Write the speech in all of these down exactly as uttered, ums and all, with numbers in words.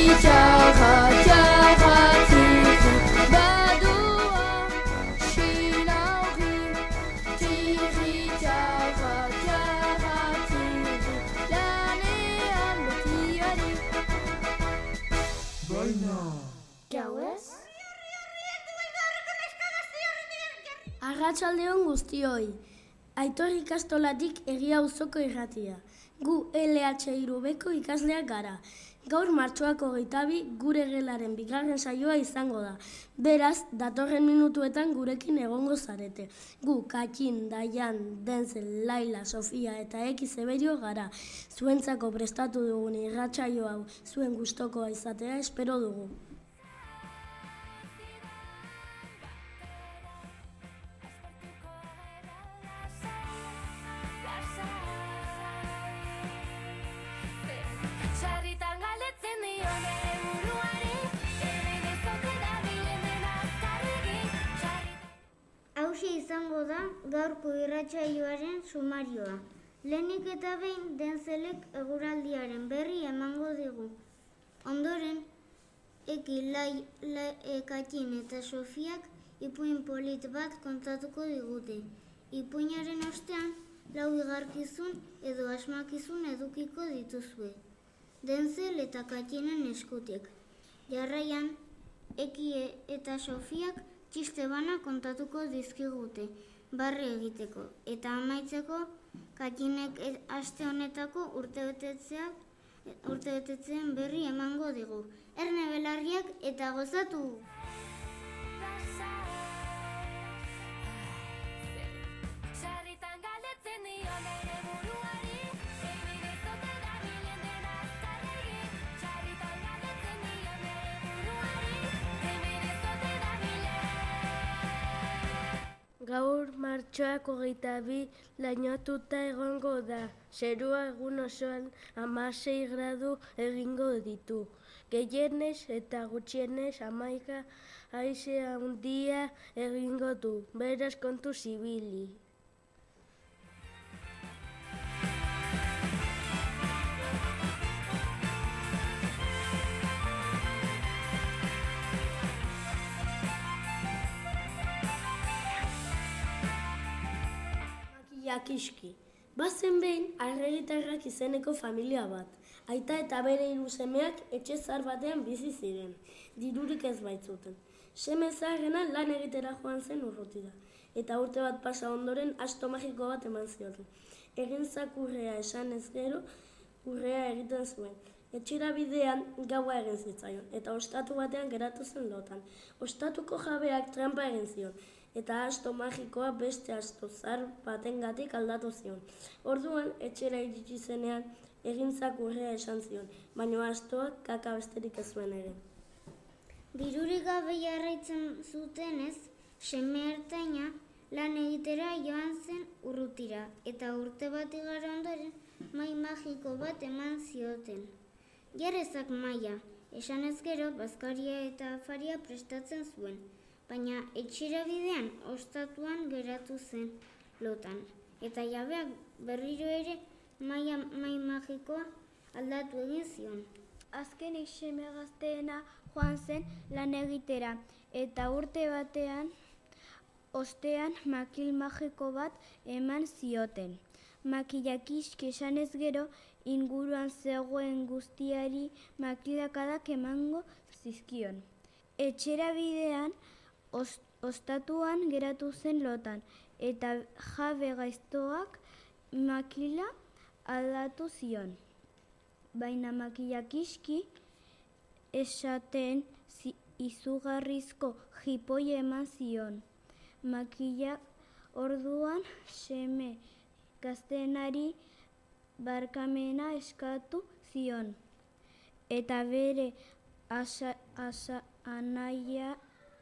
Arratsaldeon guztioi. Aitor ikastolatik Egia Auzoko irratia. Gu L H hiru beko ikasleak gara. Gaur martxoak hogeita bi gure gelaren bigarren saioa izango da. Beraz, datorren minutuetan gurekin egongo zarete. Gu Katxin, Daian, Denzel, Laila, Sofia eta Eki Zeberio gara. Zuentzako prestatu dugun irratsaio hau zuen gustokoa izatea espero dugu. Hauxe izango da gaurko irratsaioaren sumarioa. Lehenik eta behin Denzelek eguraldiaren berri emango digu. Ondoren, Eki, Lai, Lai, Katxin eta Sofiak ipuin polit bat kontatuko digute. Ipuinaren ostean, lau igarkizun edo asmakizun edukiko dituzue. Denzel eta Katxinen eskutik. Jarraian, Eki eta Sofiak txiste bana kontatuko dizkigute, barre egiteko. Eta amaitzeko, Katxinek aste honetako urtebetetzeen berri emango digu. Erne belarriak eta gozatu! Gaur martxoak hogeita bi lainotuta egongo da. Zerua egun osoan hamasei gradu egingo ditu. Gehienez eta gutxienez hamaika haize handia egingo du. Beraz kontuz ibili. Makillakiski. Bazen behin Arregitarrak izeneko familia bat. Aita eta bere hiru semeak etxe zahar batean bizi ziren. Dirurik ez baitzuten. Seme zaharrena lan egitera joan zen urrutira. Eta urte bat pasa ondoren asto magiko bat eman zioten. Egintzak urrea esan ez gero, urrea egiten zuen. Etxera bidean gaua egin zitzaion, eta ostatu batean geratu zen lotan. Ostatuko jabeak trampa egin zion, eta asto magikoa beste asto zahar batengatik aldatu zion. Orduan, etxera iritsi zenean, egintzak urrea esan zion, baina astoak kaka besterik ez zuen ere. Dirurik gabe jarraitzen zutenez, seme ertaina lan egitera joan zen urrutira, eta urte bat igaro ondoren, mai magiko bat eman zioten. Jarrezak maia, esanez gero, bazkaria eta afaria prestatzen zuen, baina etxera bidean ostatuan geratu zen lotan, eta jabeak berriro ere maia mai magikoa aldatu egin zion. Azkenik seme gazteena joan zen lan egitera, eta urte batean ostean makil magiko bat eman zioten. Makillakiski esanez gero, inguruan zegoen guztiari makilakadak emango zizkion. Etxera bidean ostatuan geratu zen lotan, eta jabe gaiztoak makila aldatu zion. Baina makillakiski esaten izugarrizko jipoi eman zion. Makila orduan seme gaztenari barkamena eskatu zion, eta bere asa, asa, anaia,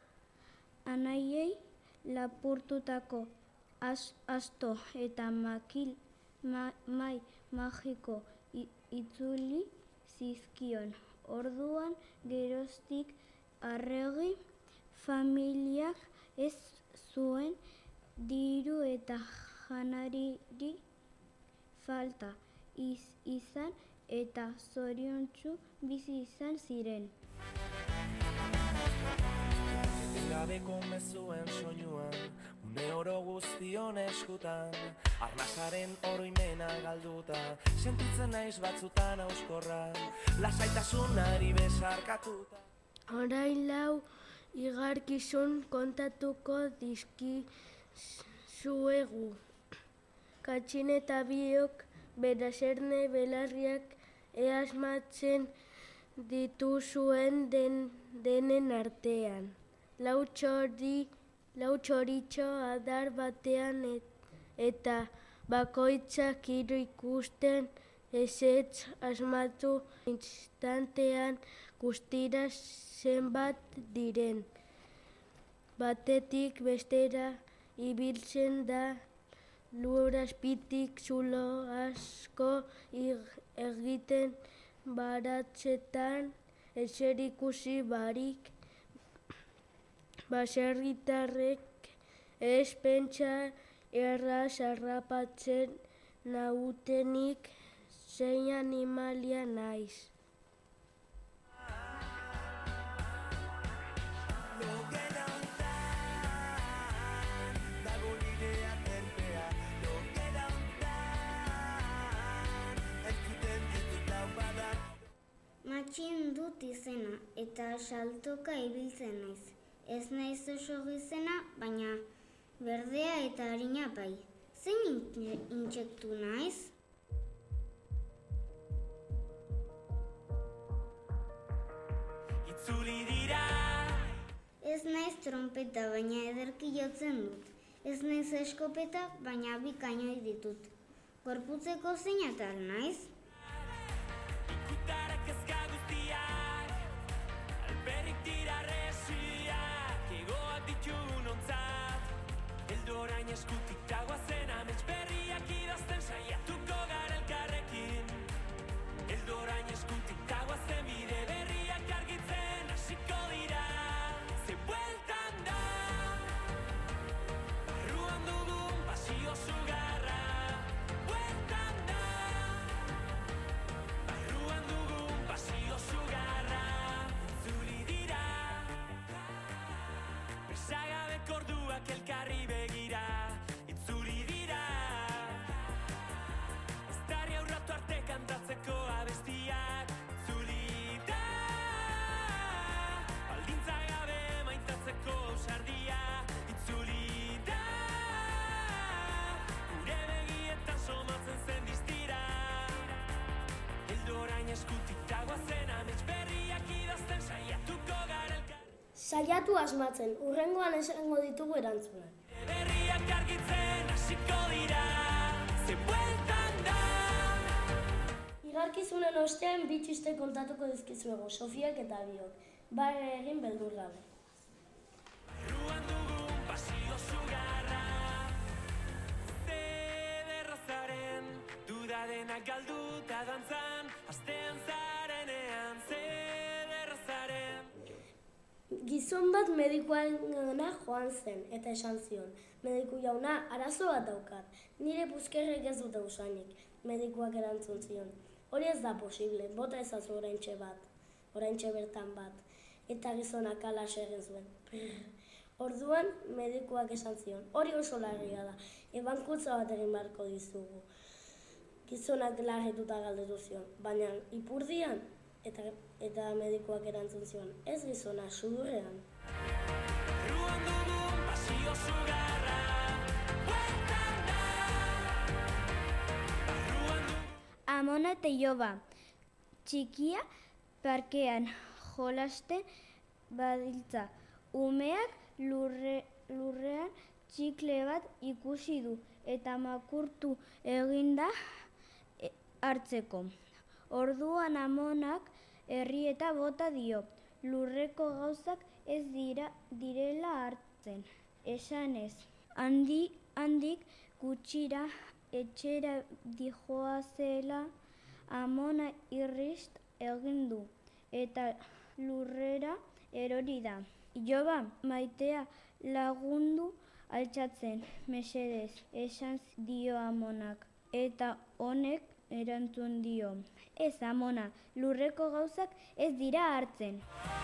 anaiei lapurtutako as, asto eta makil, ma, mai magiko itzuli zizkion. Orduan geroztik arregi familiak ez zuen diru eta janariri falta iz, izan eta zoriontsu bizi izan ziren. Gabeko mezuen soinuan, une oro guztion eskutan, arnasaren oroimena galduta, sentitzen naiz batzutan auskorra, lasaitasunari besarkatuta. Orain lau igarkizun kontatuko dizkizuegu. Katxin eta biok berazerne belarriak easmatzen dituzuen den, denen artean. Lau txori, lau txoritxo adar batean et, eta bakoitzak hiru ikusten ezetz asmatu instantean guztira zenbat diren. Batetik bestera ibiltzen da lur azpitik zulo asko egiten baratzetan ezer ikusi barik. Baserritarrek ez pentsa erraz harrapatzen nautenik zein animalia naiz. Matxin dut izena eta saltoka ibiltzen naiz. Ez naiz oso gizena, baina berdea eta harina bai. Zein intsektu naiz? Itzuli dira. Ez naiz trompeta, baina ederki jotzen dut. Ez naiz eskopeta, baina bi kainoi ditut. Gorputzeko zein atal naiz? Ikutara kezka guztiak, alperrik dira resiak, egoak ditugun ontzat. Eldu orain eskutik dagoazen amets berriak idazten saiatuko gara elkarrekin. Eldu orain eskutik dagoazen bide berriak argitzen hasiko dira. Ze bueltan da, barruan dugun pasio sugarra. Bueltan da, barruan dugun pasio sugarra. Zuli dira, besagabeko orduak elkarri begira. Itzuli dira, ez darri aurratu arte kantatzeko abestiak. Itzuli da, baldintza gabe maitatzeko ausardia. Itzuli da, gure begietan somatzen zen distira. Eldu orain eskutik dagoazen amets berriak idazten saiatuko gara elkar. Saiatu asmatzen, hurrengoan esango ditugu erantzunak. Berriak argitzen hasiko dira, ze bueltan da. Igarkizunen ostean bi txiste kontatuko dizkizuegu, Sofiak eta biok. Bare egin beldur gabe. Barruan dugun pasio sugarra, zederrazaren duda denak galduta dantzan, astean zarenean zederrazaren. Gizon bat medikuarengana joan zen eta esan zion. Mediku jauna, arazo bat daukat. Nire puzkerrek ez dute usanik. Medikuak erantzun zion. Hori ez da posible, bota ezazu oraintxe bat. Oraintxe bertan bat. Eta gizonak alas egin zuen. Orduan, medikuak esan zion. Hori oso larria da. Ebankutza bat egin beharko dizugu. Gizonak larretuta galdetu zion. Baina ipurdian? Eta, eta medikuak erantzun zion, ez gizona, sudurrean. Barruan dugun pasio sugarra, bueltan da. Barruan dugun Amona eta Iloba, txikia parkean jolasten badiltza. Umeak lurre, lurrean txikle bat ikusi du eta makurtu eginda hartzeko. Orduan Amonak herrieta bota dio, lurreko gauzak ez dira direla hartzen. Esanez, handi, handik gutxira etxera dijoazela Amona irrist egin du eta lurrera erori da. Iloba Maitea lagundu altxatzen, mesedez, esan dio Amonak, eta honek erantzun dio. Ez, amona, lurreko gauzak ez dira hartzen.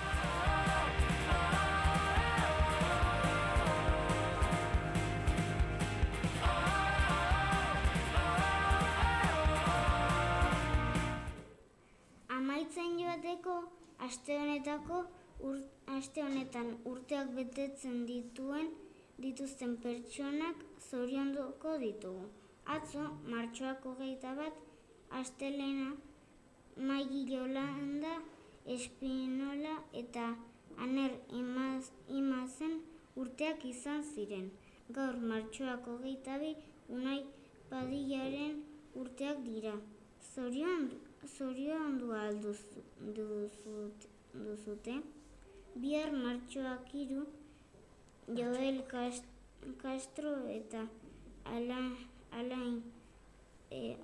Amaitzen joateko, aste honetako ur, aste honetan urteak betetzen dituen dituzten pertsonak zorionduko ditugu. Atzo, martxoak hogeita bat, astelena, Maigi Jolanda, Espinola eta Aner imaz, Imazen urteak izan ziren. Gaur martxoak hogeita bi, Unai Padillaren urteak dira. Zoriondu. Zoriondu alduzu duzute. Bihar martxoak hiru, Joel Castro eta Alain e,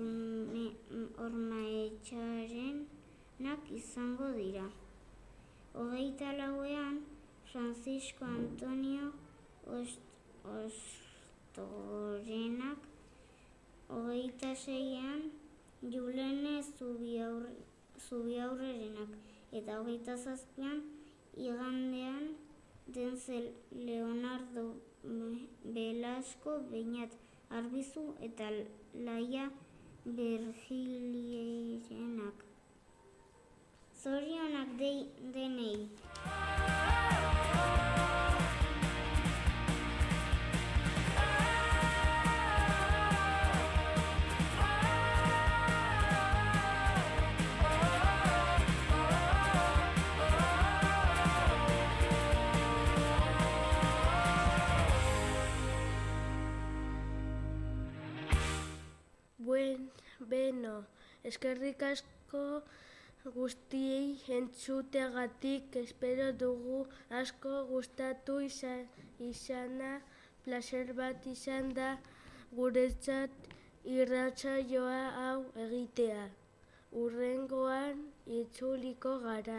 Ormaetxarenak izango dira. Hogeita lauean, Francisco Antonio Ostorenak, hogeita seian, Julene Zubiaurrerenak eta hogeita zazpian igandean Denzel Leonardo Velasco Beñat Arbizu eta Laia Bergilierenak. Zorionak denei. Buen, beno, eskerrik asko guztiei entzuteagatik, espero dugu asko gustatu izan, izana, placer bat izan da guretzat irratsaioa hau egitea. Hurrengoan itzuliko gara.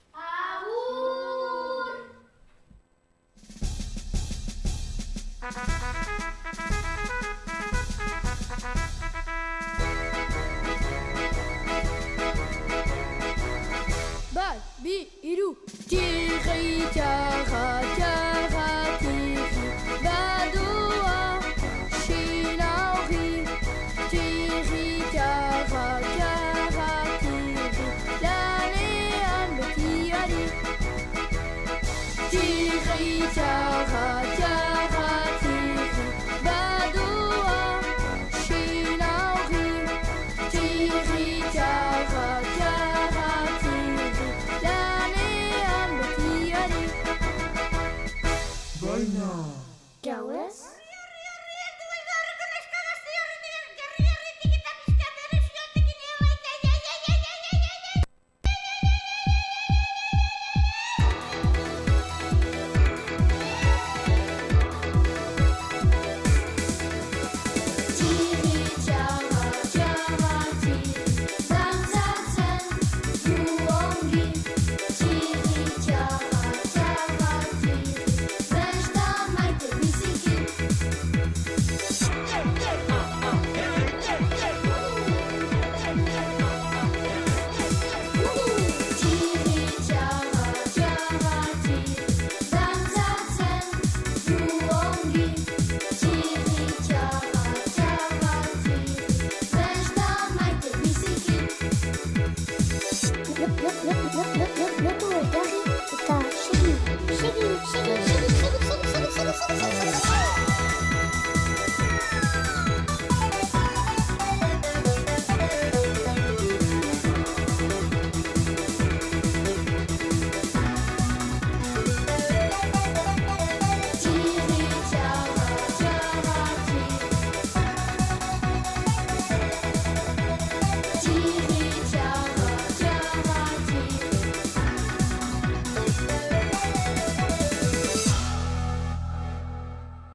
Agur! Bat, bi, iru, txirri, txarra, txarra, txirri, badua, xinauri, txirri, txarra, txarra, txirri, lanean betiari. Txirri, txarra, txarra, txirri, badua, xinauri, txirri, txarra, txarra, Gauez? What?